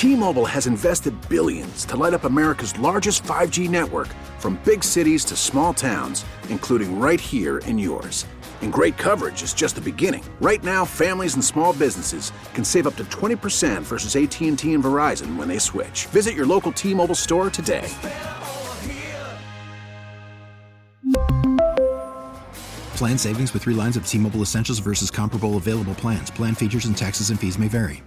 T-Mobile has invested billions to light up America's largest 5G network, from big cities to small towns, including right here in yours. And great coverage is just the beginning. Right now, families and small businesses can save up to 20% versus AT&T and Verizon when they switch. Visit your local T-Mobile store today. Plan savings with 3 lines of T-Mobile Essentials versus comparable available plans. Plan features and taxes and fees may vary.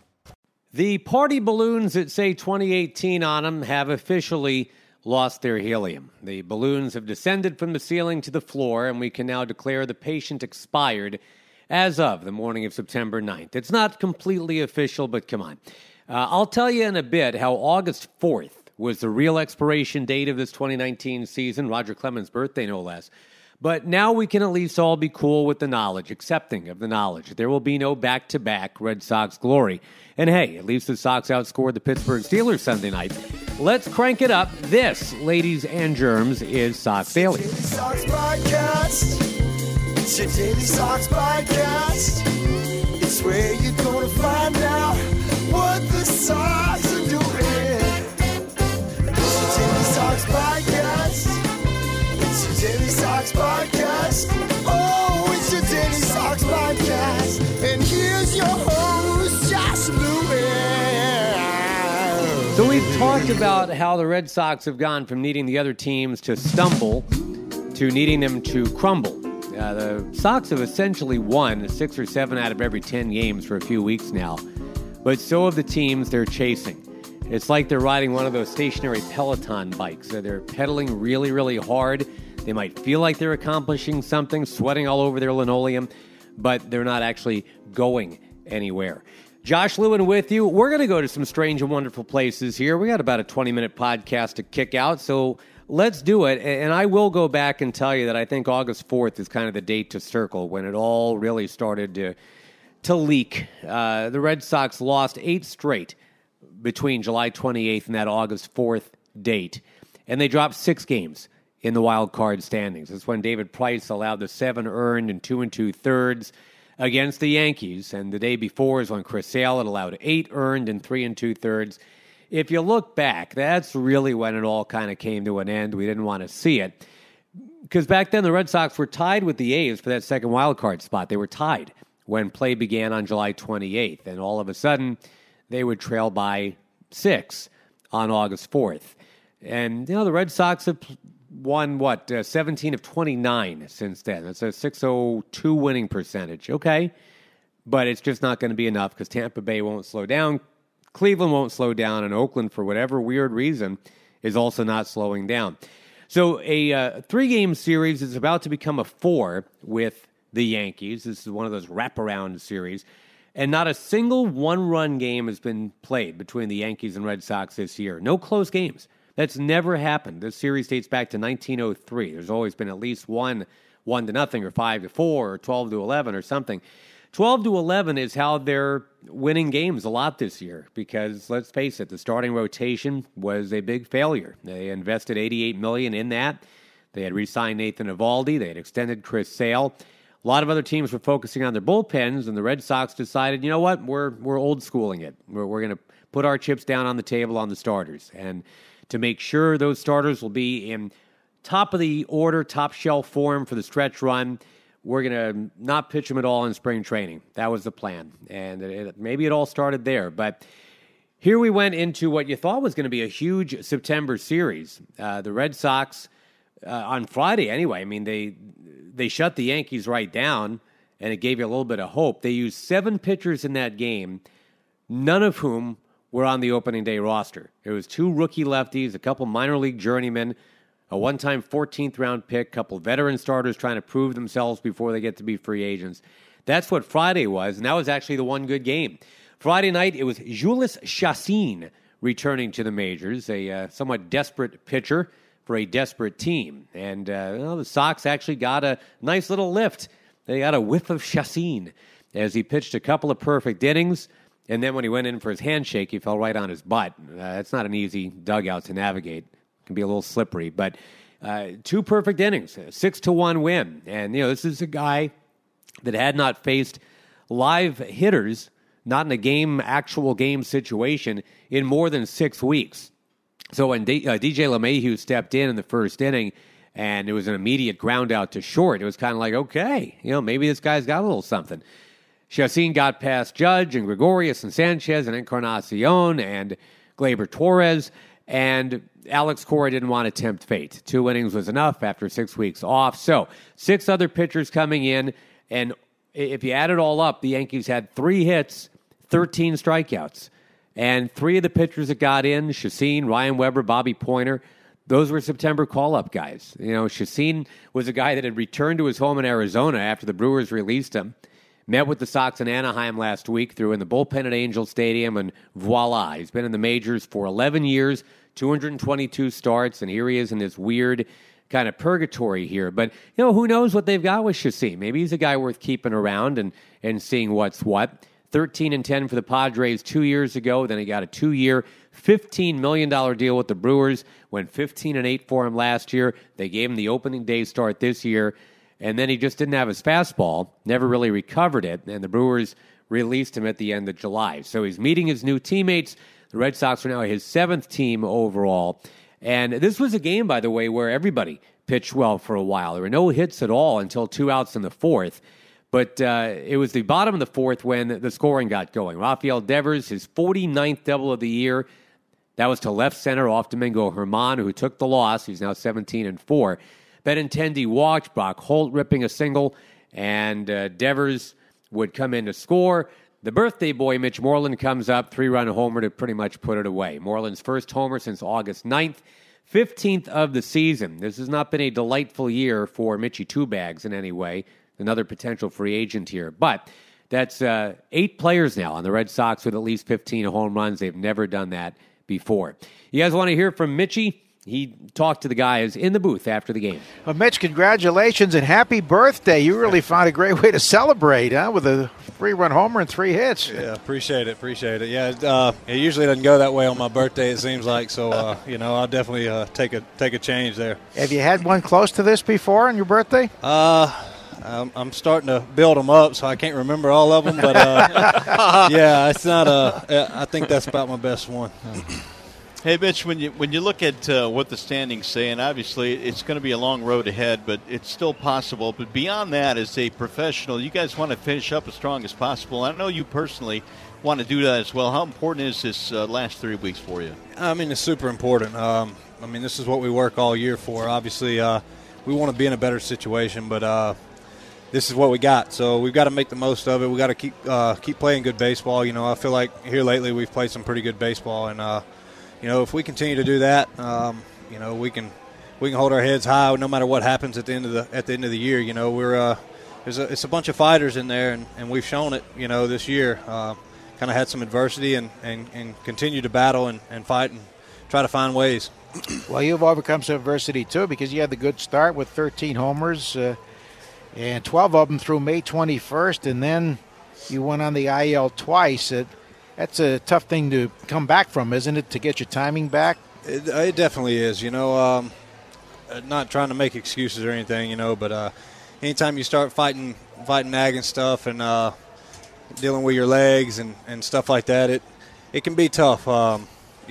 The party balloons that say 2018 on them have officially lost their helium. The balloons have descended from the ceiling to the floor, and we can now declare the patient expired as of the morning of September 9th. It's not completely official, but come on. I'll tell you in a bit how August 4th was the real expiration date of this 2019 season, Roger Clemens' birthday, no less. But now we can at least all be cool with the knowledge, accepting of the knowledge. There will be no back-to-back Red Sox glory. And hey, at least the Sox outscored the Pittsburgh Steelers Sunday night. Let's crank it up. This, ladies and germs, is Sox Daily. Daily Sox Podcast. It's your Daily Sox Podcast. It's where you're going to find out what the Sox are doing. It's your Daily Sox Podcast. It's your Daily Sox Podcast. Oh, it's your Daily Sox Podcast. And here's your host, Josh Lewin. So we've talked about how the Red Sox have gone from needing the other teams to stumble to needing them to crumble. The Sox have essentially won 6 or 7 out of every 10 games for a few weeks now. But so have the teams they're chasing. It's like they're riding one of those stationary Peloton bikes. So they're pedaling really, really hard. They might feel like they're accomplishing something, sweating all over their linoleum, but they're not actually going anywhere. Josh Lewin with you. We're going to go to some strange and wonderful places here. We got about a 20-minute podcast to kick out, so let's do it. And I will go back and tell you that I think August 4th is kind of the date to circle when it all really started to leak. The Red Sox lost 8 straight between July 28th and that August 4th date, and they dropped 6 games in the wild card standings. That's when David Price allowed the 7 earned and 2 2/3 against the Yankees, and the day before is when Chris Sale had allowed 8 earned and 3 2/3. If you look back, that's really when it all kind of came to an end. We didn't want to see it, because back then the Red Sox were tied with the A's for that second wild card spot. They were tied when play began on July 28th, and all of a sudden they would trail by 6 on August 4th. And, the Red Sox have won, 17 of 29 since then. That's a .602 winning percentage. Okay, but it's just not going to be enough because Tampa Bay won't slow down, Cleveland won't slow down, and Oakland, for whatever weird reason, is also not slowing down. So a 3-game series is about to become a 4 with the Yankees. This is one of those wraparound series. And not a single one-run game has been played between the Yankees and Red Sox this year. No close games. That's never happened. This series dates back to 1903. There's always been at least 1-0 or 5-4 or 12-11 or something. 12-11 is how they're winning games a lot this year because, let's face it, the starting rotation was a big failure. They invested $88 million in that. They had re-signed Nathan Eovaldi. They had extended Chris Sale. A lot of other teams were focusing on their bullpens, and the Red Sox decided, you know what, we're old schooling it. We're going to put our chips down on the table on the starters. And to make sure those starters will be in top of the order, top shelf form for the stretch run, we're going to not pitch them at all in spring training. That was the plan. And maybe it all started there. But here we went into what you thought was going to be a huge September series. The Red Sox, on Friday anyway, I mean, they shut the Yankees right down, and it gave you a little bit of hope. They used 7 pitchers in that game, none of whom were on the opening day roster. It was 2 rookie lefties, a couple minor league journeymen, a one-time 14th round pick, a couple veteran starters trying to prove themselves before they get to be free agents. That's what Friday was, and that was actually the one good game. Friday night, it was Jhoulys Chacín returning to the majors, a somewhat desperate pitcher for a desperate team. And the Sox actually got a nice little lift. They got a whiff of Chacín as he pitched a couple of perfect innings. And then when he went in for his handshake, he fell right on his butt. It's not an easy dugout to navigate. It can be a little slippery. But 2 perfect innings, a 6-1 win. And, this is a guy that had not faced live hitters, not in a actual game situation in more than 6 weeks. So when DJ LeMahieu stepped in the first inning and it was an immediate ground out to short, it was kind of like, okay, maybe this guy's got a little something. Chacín got past Judge and Gregorius and Sanchez and Encarnacion and Gleyber Torres, and Alex Cora didn't want to tempt fate. 2 innings was enough after 6 weeks off. So 6 other pitchers coming in, and if you add it all up, the Yankees had 3 hits, 13 strikeouts. And 3 of the pitchers that got in, Chacín, Ryan Weber, Bobby Pointer, those were September call-up guys. Chacín was a guy that had returned to his home in Arizona after the Brewers released him, met with the Sox in Anaheim last week, threw in the bullpen at Angel Stadium, and voila, he's been in the majors for 11 years, 222 starts, and here he is in this weird kind of purgatory here. But, who knows what they've got with Chacín. Maybe he's a guy worth keeping around and seeing what's what. 13-10 for the Padres 2 years ago. Then he got a 2-year, $15 million deal with the Brewers. Went 15-8 for him last year. They gave him the opening day start this year. And then he just didn't have his fastball, never really recovered it. And the Brewers released him at the end of July. So he's meeting his new teammates. The Red Sox are now his 7th team overall. And this was a game, by the way, where everybody pitched well for a while. There were no hits at all until 2 outs in the 4th. But it was the bottom of the 4th when the scoring got going. Rafael Devers, his 49th double of the year. That was to left center off Domingo Germán, who took the loss. He's now 17-4. Benintendi walked, Brock Holt ripping a single, and Devers would come in to score. The birthday boy, Mitch Moreland, comes up, 3-run homer to pretty much put it away. Moreland's first homer since August 9th, 15th of the season. This has not been a delightful year for Mitchie Two Bags in any way. Another potential free agent here. But that's 8 players now on the Red Sox with at least 15 home runs. They've never done that before. You guys want to hear from Mitchie? He talked to the guys in the booth after the game. Well, Mitch, congratulations and happy birthday. You really found a great way to celebrate, huh, with a 3-run homer and 3 hits. Yeah, appreciate it. Yeah, it usually doesn't go that way on my birthday, it seems like. So, I'll definitely take a change there. Have you had one close to this before on your birthday? I'm starting to build them up, so I can't remember all of them. But, yeah, it's not I think that's about my best one. Hey, Mitch, when you look at what the standings say, and obviously it's going to be a long road ahead, but it's still possible. But beyond that, as a professional, you guys want to finish up as strong as possible. I know you personally want to do that as well. How important is this last 3 weeks for you? I mean, it's super important. This is what we work all year for. Obviously, we want to be in a better situation, but this is what we got. So we've got to make the most of it. We've got to keep playing good baseball. I feel like here lately we've played some pretty good baseball, and if we continue to do that, we can hold our heads high no matter what happens at the end of the year. It's a bunch of fighters in there, and we've shown it. This year, kind of had some adversity and continue to battle and fight and try to find ways. Well, you've overcome some adversity too, because you had the good start with 13 homers and 12 of them through May 21st, and then you went on the IL twice. That's a tough thing to come back from, isn't it, to get your timing back? It definitely is, not trying to make excuses or anything, but anytime you start fighting nagging stuff and dealing with your legs and stuff like that, it can be tough. I've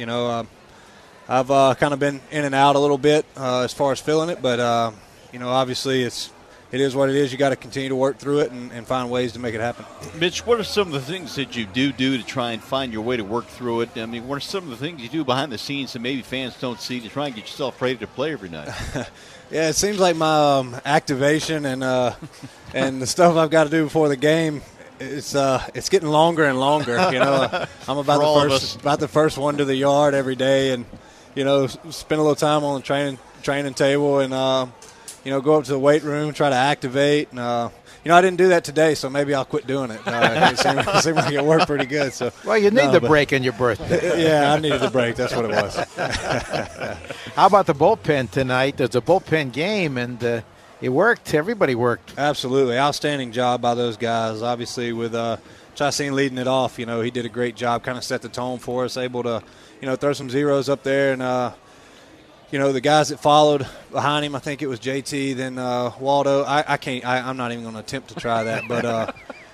kind of been in and out a little bit as far as feeling it, but, obviously it is what it is. You got to continue to work through it and find ways to make it happen. Mitch, what are some of the things that you do to try and find your way to work through it? I mean, what are some of the things you do behind the scenes that maybe fans don't see to try and get yourself ready to play every night? Yeah, it seems like my activation and the stuff I've got to do before the game, it's getting longer and longer. I'm about the first one to the yard every day, and spend a little time on the training table and. Go up to the weight room, try to activate. And, I didn't do that today, so maybe I'll quit doing it. It seemed like it worked pretty good. So, well, you need the break on your birthday. Yeah, I needed the break. That's what it was. How about the bullpen tonight? There's a bullpen game, and it worked. Everybody worked. Absolutely. Outstanding job by those guys. Obviously, with Chacín leading it off, he did a great job, kind of set the tone for us, able to, throw some zeros up there and – the guys that followed behind him, I think it was JT, then Waldo. I'm not even going to attempt to try that, but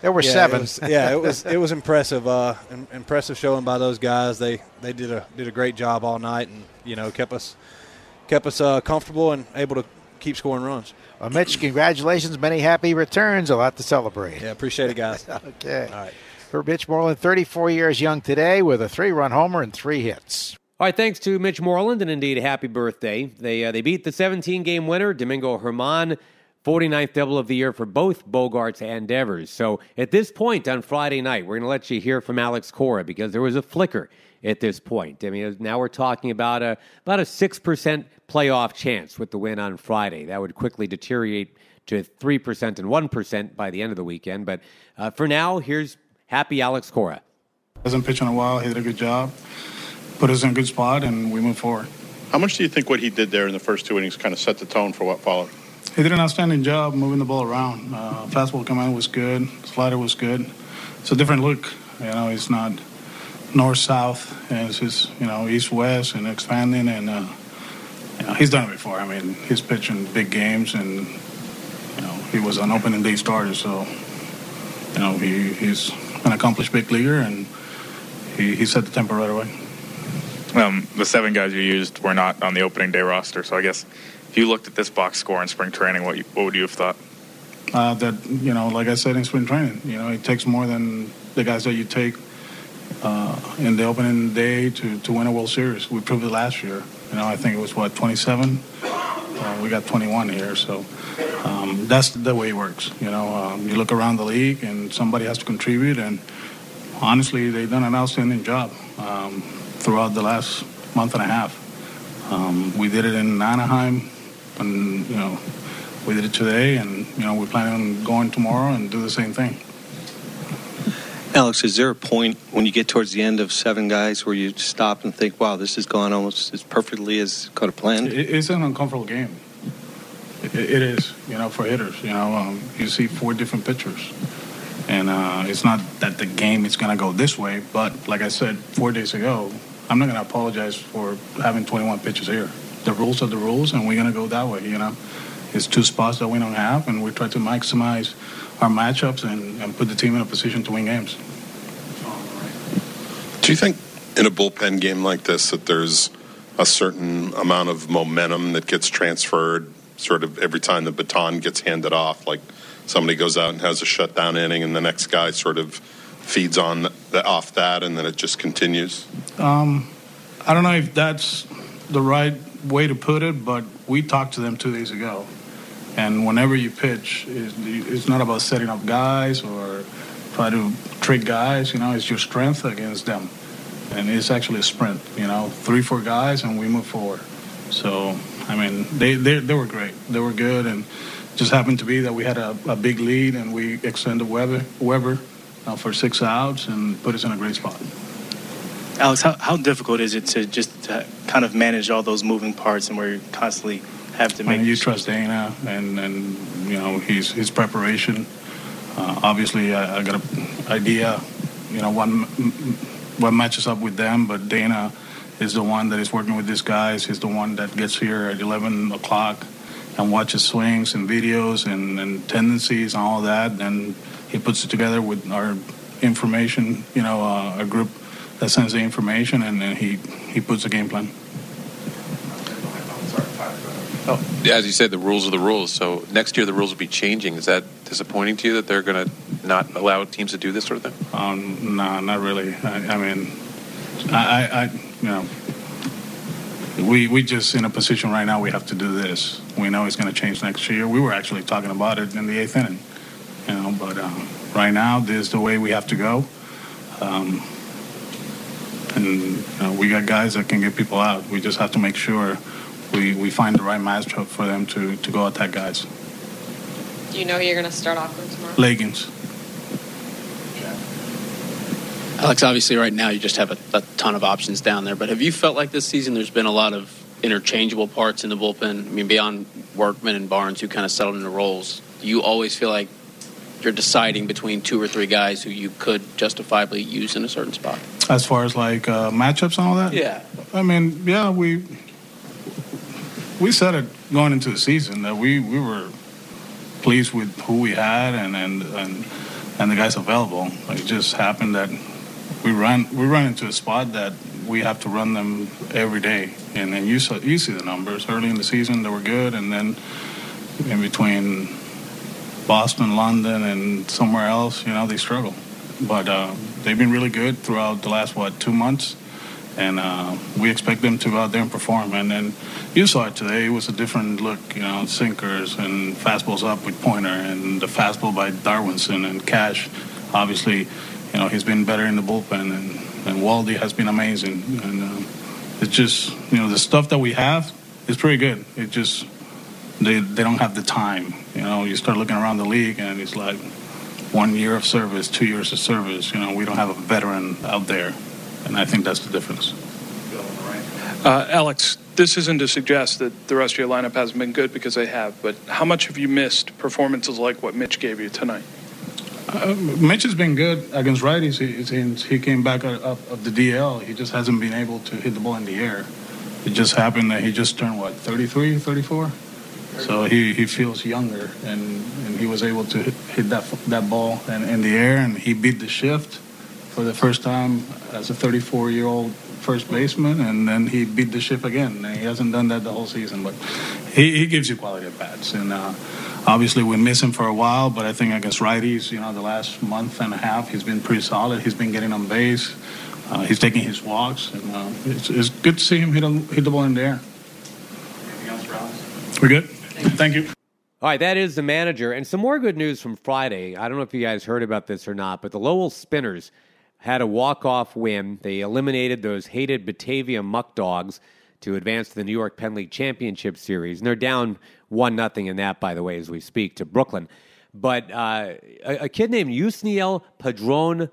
There were 7. It was impressive. Impressive showing by those guys. They did a great job all night, and kept us comfortable and able to keep scoring runs. Well, Mitch, congratulations. Many happy returns. A lot to celebrate. Yeah, appreciate it, guys. Okay. All right. For Mitch Moreland, 34 years young today with a 3-run homer and 3 hits. All right, thanks to Mitch Moreland, and indeed, happy birthday. They beat the 17-game winner, Domingo Germán, 49th double of the year for both Bogaerts and Devers. So at this point on Friday night, we're going to let you hear from Alex Cora because there was a flicker at this point. I mean, now we're talking about a 6% playoff chance with the win on Friday. That would quickly deteriorate to 3% and 1% by the end of the weekend. But for now, here's happy Alex Cora. Hasn't pitched in a while. He did a good job. Put us in a good spot, and we move forward. How much do you think what he did there in the first 2 innings kind of set the tone for what followed? He did an outstanding job moving the ball around. Fastball command was good. Slider was good. It's a different look. It's not north-south. It's just, east-west and expanding. And, he's done it before. I mean, he's pitching big games, and, he was an opening day starter. So, he's an accomplished big leaguer, and he set the tempo right away. The 7 guys you used were not on the opening day roster, so I guess if you looked at this box score in spring training, what would you have thought? Like I said in spring training, it takes more than the guys that you take in the opening day to win a World Series. We proved it last year. I think it was, 27? We got 21 here, so that's the way it works. You look around the league and somebody has to contribute, and honestly, they've done an outstanding job throughout the last month and a half. We did it in Anaheim, and we did it today, and we plan on going tomorrow and do the same thing. Alex, is there a point when you get towards the end of 7 guys where you stop and think, wow, this has gone almost as perfectly as could have planned? It's an uncomfortable game. It is, for hitters. You see 4 different pitchers. And it's not that the game is going to go this way, but like I said 4 days ago, I'm not going to apologize for having 21 pitchers here. The rules are the rules, and we're going to go that way, It's 2 spots that we don't have, and we try to maximize our matchups and put the team in a position to win games. Do you think in a bullpen game like this that there's a certain amount of momentum that gets transferred sort of every time the baton gets handed off? Like somebody goes out and has a shutdown inning and the next guy sort of feeds on off that, and then it just continues? I don't know if that's the right way to put it, but we talked to them 2 days ago. And whenever you pitch, it's not about setting up guys or try to trick guys. It's your strength against them. And it's actually a sprint, 3-4 guys, and we move forward. So, they were great. They were good, and just happened to be that we had a big lead, and we extended Weber for 6 outs and put us in a great spot. Alex, how difficult is it to just kind of manage all those moving parts and where you constantly have to make... you trust Dana and his preparation. Obviously, I got an idea, what matches up with them, but Dana is the one that is working with these guys. He's the one that gets here at 11 o'clock and watches swings and videos and tendencies and all that. Then he puts it together with our information, a group that sends the information, and then he puts a game plan. Yeah, as you said, the rules are the rules. So next year the rules will be changing. Is that disappointing to you that they're going to not allow teams to do this sort of thing? No, not really. We just in a position right now we have to do this. We know it's going to change next year. We were actually talking about it in the 8th inning, but right now this is the way we have to go. And we got guys that can get people out. We just have to make sure we find the right matchup for them to go attack guys. Do you know who you're going to start off with tomorrow? Leggins. Alex, obviously right now you just have a ton of options down there, but have you felt like this season there's been a lot of interchangeable parts in the bullpen? Beyond Workman and Barnes who kind of settled into roles, do you always feel like you're deciding between 2 or 3 guys who you could justifiably use in a certain spot? As far as matchups and all that? Yeah. We said it going into the season that we were pleased with who we had and and the guy's available. It just happened that we run into a spot that we have to run them every day. And then you see the numbers. Early in the season, they were good, and then in between Boston, London, and somewhere else, they struggle. But they've been really good throughout the last, 2 months. And we expect them to go out there and perform. And then you saw it today. It was a different look, sinkers and fastballs up with Pointer and the fastball by Darwinson and Cash. Obviously, he's been better in the bullpen. And Waldy has been amazing. And it's just, the stuff that we have is pretty good. It just, they don't have the time. You start looking around the league and it's like 1 year of service, 2 years of service. We don't have a veteran out there. And I think that's the difference. Alex, this isn't to suggest that the rest of your lineup hasn't been good, because they have, but how much have you missed performances like what Mitch gave you tonight? Mitch has been good against righties. He came back of the DL. He just hasn't been able to hit the ball in the air. It just happened that he just turned, 33, 34? So he feels younger, and he was able to hit that ball in the air, and he beat the shift for the first time as a 34-year-old first baseman, and then he beat the shift again. And he hasn't done that the whole season, but he gives you quality at bats. And obviously we miss him for a while, but I think against righties, the last month and a half, he's been pretty solid. He's been getting on base. He's taking his walks, and it's good to see him hit the ball in the air. Anything else, Ross? We're good? Thank you. All right, that is the manager. And some more good news from Friday. I don't know if you guys heard about this or not, but the Lowell Spinners had a walk-off win. They eliminated those hated Batavia Muck Dogs to advance to the New York Penn League Championship Series. And they're down 1-0 in that, by the way, as we speak, to Brooklyn. But a kid named Yusniel Padron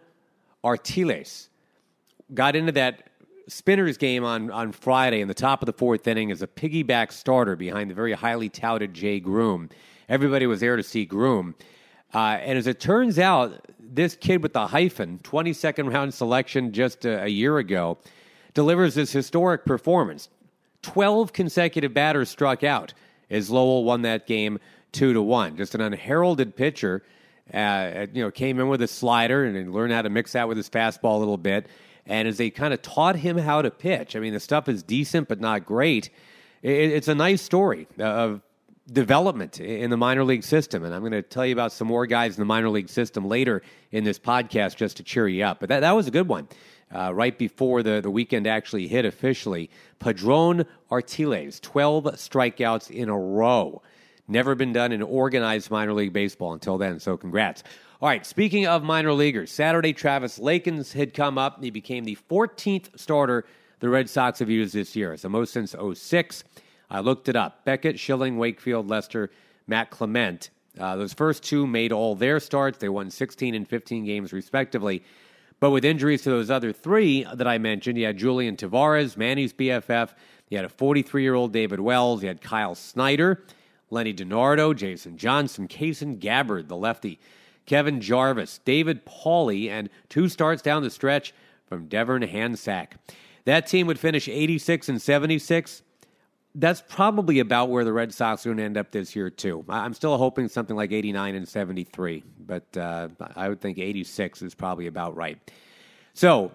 Artiles got into that Spinners game on Friday in the top of the fourth inning as a piggyback starter behind the very highly touted Jay Groom. Everybody was there to see Groom. And as it turns out, this kid with the hyphen, 22nd round selection just a year ago, delivers this historic performance. 12 consecutive batters struck out as Lowell won that game 2-1. Just an unheralded pitcher, came in with a slider and learned how to mix that with his fastball a little bit. And as they kind of taught him how to pitch, I mean, the stuff is decent but not great. It's a nice story of development in the minor league system. And I'm going to tell you about some more guys in the minor league system later in this podcast just to cheer you up. But that was a good one. Right before the weekend actually hit officially, Padron Artiles, 12 strikeouts in a row. Never been done in organized minor league baseball until then, so congrats. All right, speaking of minor leaguers, Saturday Travis Lakins had come up. He became the 14th starter the Red Sox have used this year. It's the most since 2006. I looked it up. Beckett, Schilling, Wakefield, Lester, Matt Clement. Those first two made all their starts. They won 16 and 15 games respectively. But with injuries to those other three that I mentioned, you had Julian Tavares, Manny's BFF. You had a 43-year-old David Wells. You had Kyle Snyder, Lenny DiNardo, Jason Johnson, Kaysen Gabbard, the lefty, Kevin Jarvis, David Pauly, and 2 starts down the stretch from Devern Hansack. That team would finish 86 and 76. That's probably about where the Red Sox are going to end up this year, too. I'm still hoping something like 89 and 73, but I would think 86 is probably about right. So,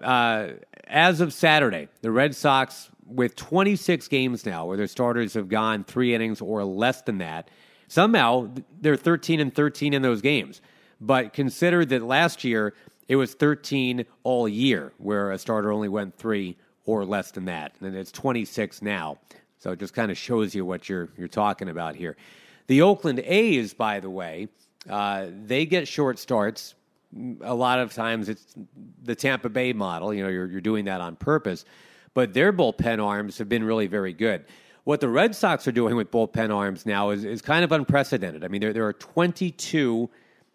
as of Saturday, the Red Sox, with 26 games now where their starters have gone 3 innings or less than that, somehow they're 13 and 13 in those games. But consider that last year it was 13 all year, where a starter only went 3 or less than that. And it's 26 now. So it just kind of shows you what you're talking about here. The Oakland A's, by the way, they get short starts. A lot of times it's the Tampa Bay model. You're doing that on purpose. But their bullpen arms have been really very good. What the Red Sox are doing with bullpen arms now is kind of unprecedented. I mean, there are 22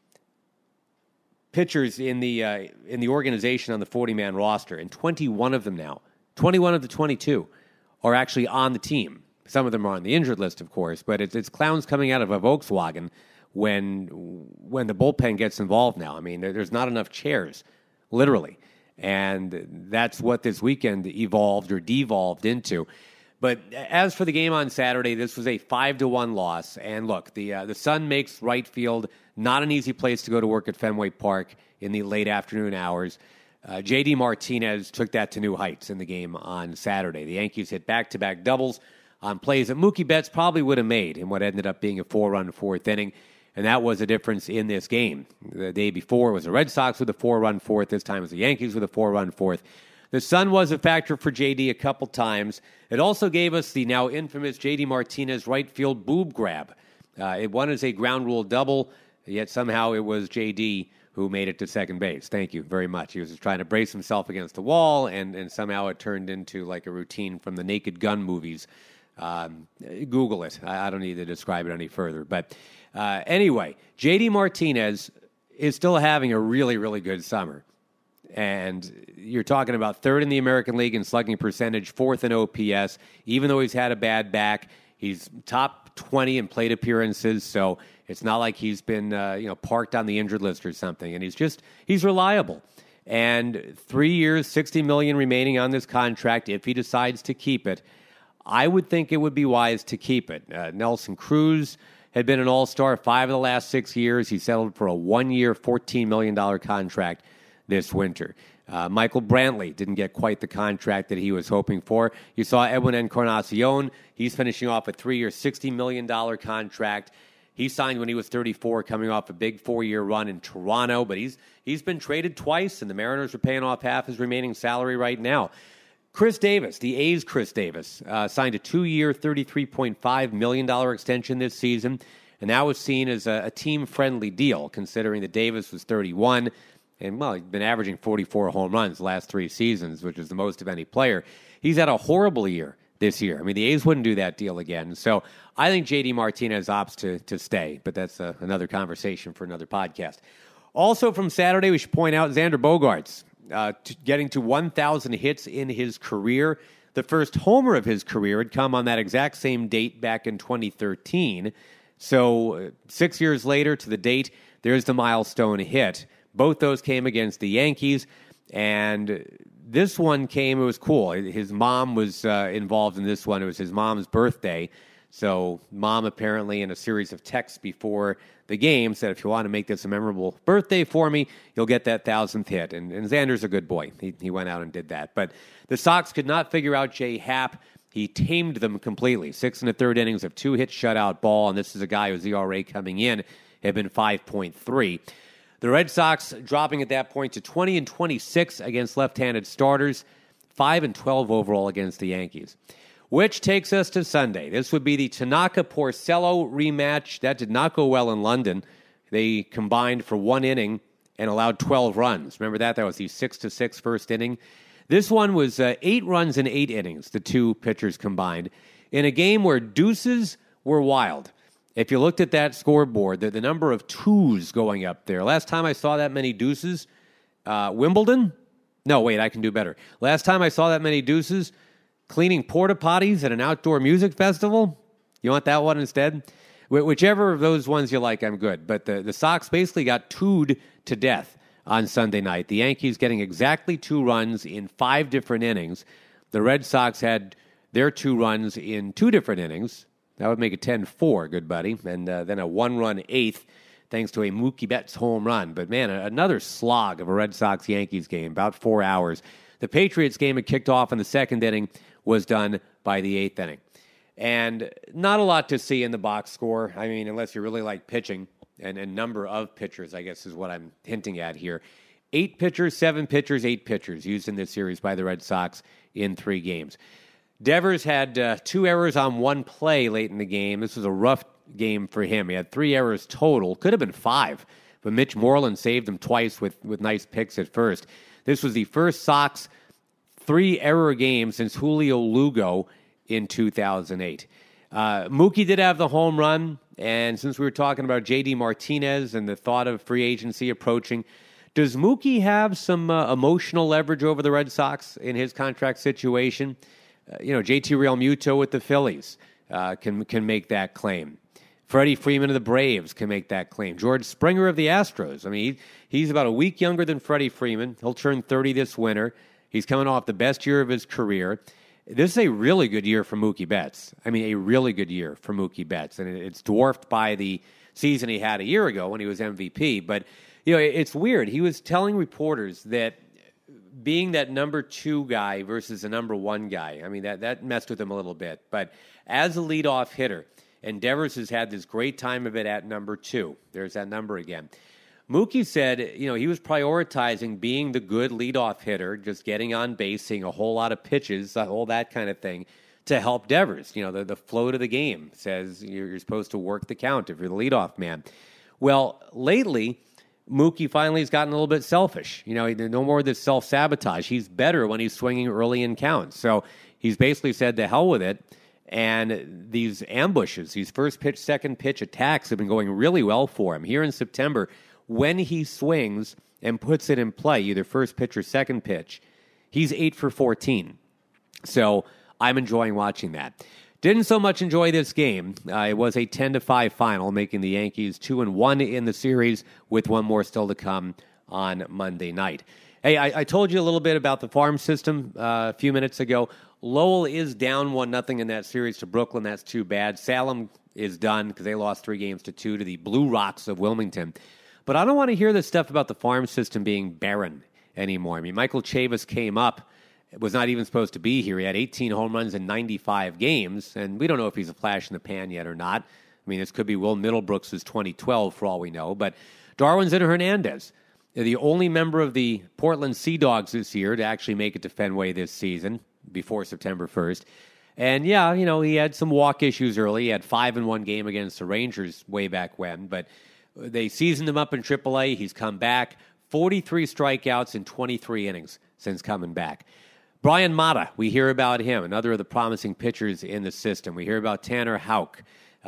pitchers in the organization on the 40-man roster, and 21 of them now, 21 of the 22, are actually on the team. Some of them are on the injured list, of course, but it's clowns coming out of a Volkswagen when the bullpen gets involved now. I mean, there's not enough chairs, literally, and that's what this weekend evolved or devolved into. But as for the game on Saturday, this was a 5-1 loss. And look, the sun makes right field Not an easy place to go to work at Fenway Park in the late afternoon hours. J.D. Martinez took that to new heights in the game on Saturday. The Yankees hit back-to-back doubles on plays that Mookie Betts probably would have made in what ended up being a 4-run fourth inning, and that was a difference in this game. The day before was the Red Sox with a 4-run fourth. This time it was the Yankees with a 4-run fourth. The sun was a factor for J.D. a couple times. It also gave us the now infamous J.D. Martinez right field boob grab. It won as a ground rule double, yet somehow it was J.D. who made it to second base. Thank you very much. He was just trying to brace himself against the wall, and somehow it turned into like a routine from the Naked Gun movies. Google it. I don't need to describe it any further. But anyway, J.D. Martinez is still having a really, really good summer. And you're talking about third in the American League in slugging percentage, fourth in OPS. Even though he's had a bad back, he's top 20 in plate appearances. So it's not like he's been parked on the injured list or something. And he's reliable. And 3 years, $60 million remaining on this contract if he decides to keep it. I would think it would be wise to keep it. Nelson Cruz had been an all-star 5 of the last 6 years. He settled for a 1-year, $14 million contract this winter. Michael Brantley didn't get quite the contract that he was hoping for. You saw Edwin Encarnacion. He's finishing off a 3-year, $60 million contract. He signed when he was 34, coming off a big 4-year run in Toronto, but he's been traded twice, and the Mariners are paying off half his remaining salary right now. Chris Davis, the A's Chris Davis, signed a 2-year, $33.5 million extension this season, and that was seen as a team-friendly deal, considering that Davis was 31, and, well, he's been averaging 44 home runs the last 3 seasons, which is the most of any player. He's had a horrible year this year. I mean, the A's wouldn't do that deal again. So I think J.D. Martinez opts to stay, but that's another conversation for another podcast. Also from Saturday, we should point out Xander Bogaerts getting to 1,000 hits in his career. The first homer of his career had come on that exact same date back in 2013. So 6 years later to the date, there's the milestone hit. Both those came against the Yankees, and this one came, it was cool. His mom was involved in this one. It was his mom's birthday, so mom apparently in a series of texts before the game said, if you want to make this a memorable birthday for me, you'll get that 1,000th hit, and Xander's a good boy. He went out and did that. But the Sox could not figure out Jay Happ. He tamed them completely. 6 1/3 innings of 2-hit shutout ball, and this is a guy whose ERA coming in had been 5.3. The Red Sox dropping at that point to 20-26 against left-handed starters, 5-12 overall against the Yankees. Which takes us to Sunday. This would be the Tanaka-Porcello rematch. That did not go well in London. They combined for 1 inning and allowed 12 runs. Remember that? That was the 6-6 first inning. This one was 8 runs in 8 innings, the two pitchers combined, in a game where deuces were wild. If you looked at that scoreboard, the number of twos going up there. Last time I saw that many deuces, Wimbledon? No, wait, I can do better. Last time I saw that many deuces, cleaning porta potties at an outdoor music festival. You want that one instead? Whichever of those ones you like, I'm good. But the Sox basically got twoed to death on Sunday night. The Yankees getting exactly 2 runs in 5 different innings. The Red Sox had their 2 runs in 2 different innings. That would make it 10-4, good buddy. And then a 1-run 8th, thanks to a Mookie Betts home run. But, man, another slog of a Red Sox-Yankees game, about 4 hours. The Patriots game had kicked off in the 2nd inning, was done by the 8th inning. And not a lot to see in the box score. I mean, unless you really like pitching, and number of pitchers, I guess, is what I'm hinting at here. 8 pitchers, 7 pitchers, 8 pitchers used in this series by the Red Sox in 3 games. Devers had 2 errors on 1 play late in the game. This was a rough game for him. He had 3 errors total. Could have been 5, but Mitch Moreland saved him twice with nice picks at first. This was the first Sox 3-error game since Julio Lugo in 2008. Mookie did have the home run, and since we were talking about J.D. Martinez and the thought of free agency approaching, does Mookie have some emotional leverage over the Red Sox in his contract situation? JT Realmuto with the Phillies can make that claim. Freddie Freeman of the Braves can make that claim. George Springer of the Astros. I mean, he's about a week younger than Freddie Freeman. He'll turn 30 this winter. He's coming off the best year of his career. This is a really good year for Mookie Betts. I mean, a really good year for Mookie Betts. And it's dwarfed by the season he had a year ago when he was MVP. But, it's weird. He was telling reporters that being that number 2 guy versus the number 1 guy, I mean, that messed with him a little bit. But as a leadoff hitter, and Devers has had this great time of it at number 2. There's that number again. Mookie said, he was prioritizing being the good leadoff hitter, just getting on base, seeing a whole lot of pitches, all that kind of thing, to help Devers. The flow to the game says you're supposed to work the count if you're the leadoff man. Well, lately, Mookie finally has gotten a little bit selfish. No more of this self-sabotage. He's better when he's swinging early in counts. So he's basically said, to hell with it. And these ambushes, these first pitch, second pitch attacks have been going really well for him. Here in September, when he swings and puts it in play, either first pitch or second pitch, he's 8 for 14. So I'm enjoying watching that. Didn't so much enjoy this game. It was a 10-5 final, making the Yankees 2-1 in the series, with one more still to come on Monday night. Hey, I told you a little bit about the farm system a few minutes ago. Lowell is down 1-0 in that series to Brooklyn. That's too bad. Salem is done because they lost 3-2 to the Blue Rocks of Wilmington. But I don't want to hear this stuff about the farm system being barren anymore. I mean, Michael Chavis came up, was not even supposed to be here. He had 18 home runs in 95 games, and we don't know if he's a flash in the pan yet or not. I mean, this could be Will Middlebrooks' 2012 for all we know. But Darwinzon Hernandez, the only member of the Portland Sea Dogs this year to actually make it to Fenway this season before September 1st. And, yeah, he had some walk issues early. He had 5 in one game against the Rangers way back when. But they seasoned him up in AAA. He's come back. 43 strikeouts in 23 innings since coming back. Brian Mata, we hear about him, another of the promising pitchers in the system. We hear about Tanner Houck.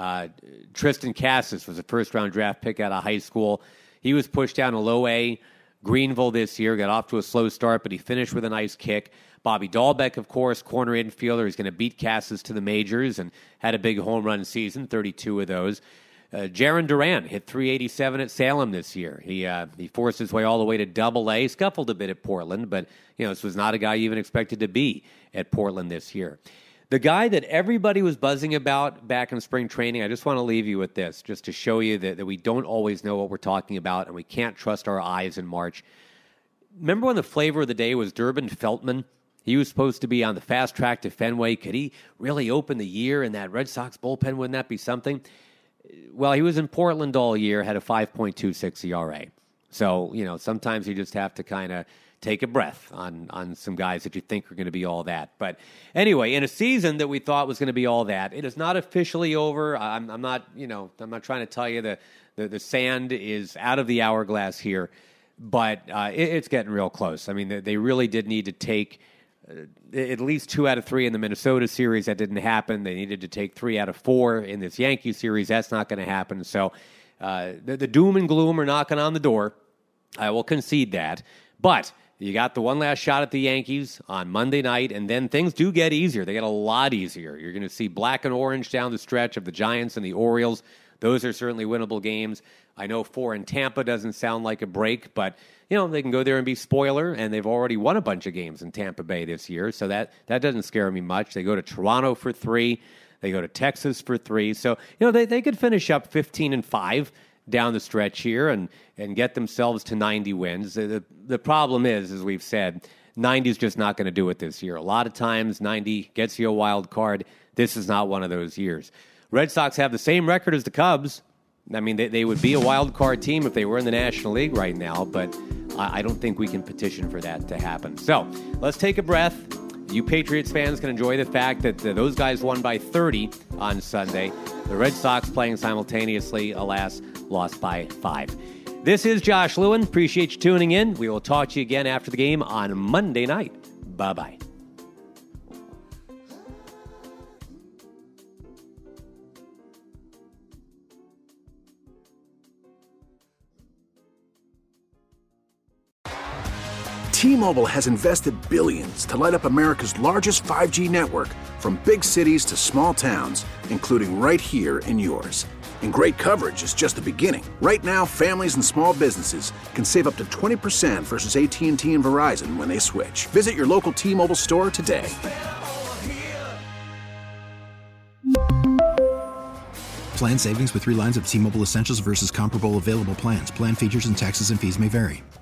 Tristan Cassis was a first-round draft pick out of high school. He was pushed down to low A. Greenville this year, got off to a slow start, but he finished with a nice kick. Bobby Dahlbeck, of course, corner infielder. He's going to beat Cassis to the majors and had a big home run season, 32 of those. Jaron Duran hit .387 at Salem this year. He forced his way all the way to Double-A, scuffled a bit at Portland, but this was not a guy you even expected to be at Portland this year. The guy that everybody was buzzing about back in spring training, I just want to leave you with this, just to show you that we don't always know what we're talking about and we can't trust our eyes in March. Remember when the flavor of the day was Durbin Feltman? He was supposed to be on the fast track to Fenway. Could he really open the year in that Red Sox bullpen? Wouldn't that be something? Well, he was in Portland all year, had a 5.26 ERA. So, sometimes you just have to kind of take a breath on some guys that you think are going to be all that. But anyway, in a season that we thought was going to be all that, it is not officially over. I'm not trying to tell you the sand is out of the hourglass here, but it's getting real close. I mean, they really did need to take at least 2 out of 3 in the Minnesota series. That didn't happen. They needed to take 3 out of 4 in this Yankee series. That's not going to happen. So the doom and gloom are knocking on the door. I will concede that. But you got the one last shot at the Yankees on Monday night, and then things do get easier. They get a lot easier. You're going to see black and orange down the stretch of the Giants and the Orioles. Those are certainly winnable games. I know 4 in Tampa doesn't sound like a break, but they can go there and be spoiler, and they've already won a bunch of games in Tampa Bay this year, so that doesn't scare me much. They go to Toronto for 3. They go to Texas for 3. So, they could finish up 15-5 down the stretch here and get themselves to 90 wins. The problem is, as we've said, 90 is just not going to do it this year. A lot of times 90 gets you a wild card. This is not one of those years. Red Sox have the same record as the Cubs. I mean, they would be a wild card team if they were in the National League right now, but I don't think we can petition for that to happen. So let's take a breath. You Patriots fans can enjoy the fact that those guys won by 30 on Sunday. The Red Sox playing simultaneously, alas, lost by 5. This is Josh Lewin. Appreciate you tuning in. We will talk to you again after the game on Monday night. Bye-bye. T-Mobile has invested billions to light up America's largest 5G network, from big cities to small towns, including right here in yours. And great coverage is just the beginning. Right now, families and small businesses can save up to 20% versus AT&T and Verizon when they switch. Visit your local T-Mobile store today. Plan savings with 3 lines of T-Mobile Essentials versus comparable available plans. Plan features and taxes and fees may vary.